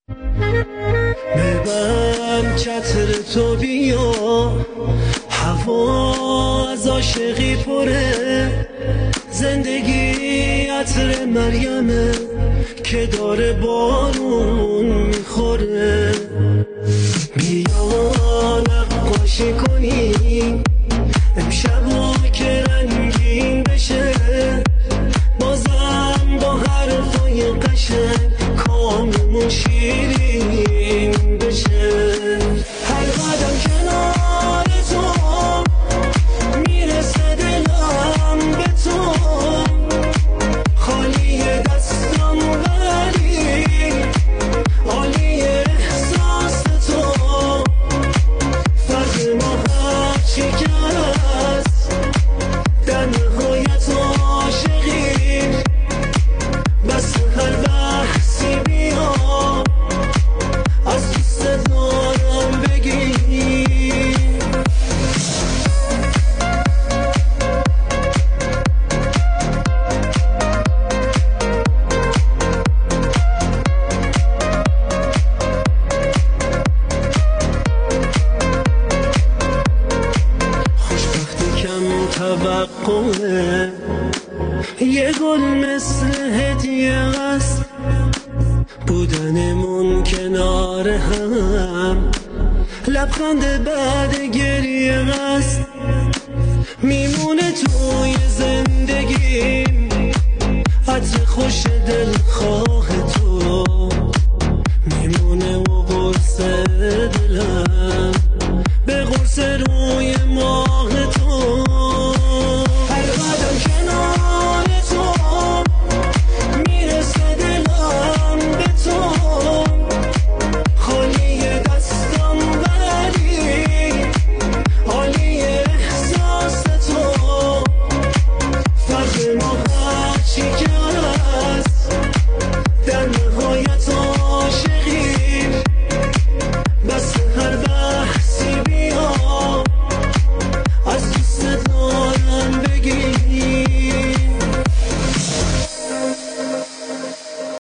ببند چتر تو بیا، هوا از عاشقی پره، زندگی عطر مریمه که داره بارون میخوره. بیا نقاشی کنیم امشبو که رنگین بشه، بازم با حرفای قشنگ کاممون شیرین بشه. هر قدم کنار تو میرسه دلم به تو، خالی دستم ولی عالی احساس تو. فرق ما هرچی که هست در نهایت عاشقیم، بس هر بحثی بیا از دوست دارم بگیر. خوشبختی کم توقعه، یه گل مثل هدیه است، بودنمون کنار هم لبخند بعد گریه است، میمونه توی زندگیم عطر خوش دلخواه.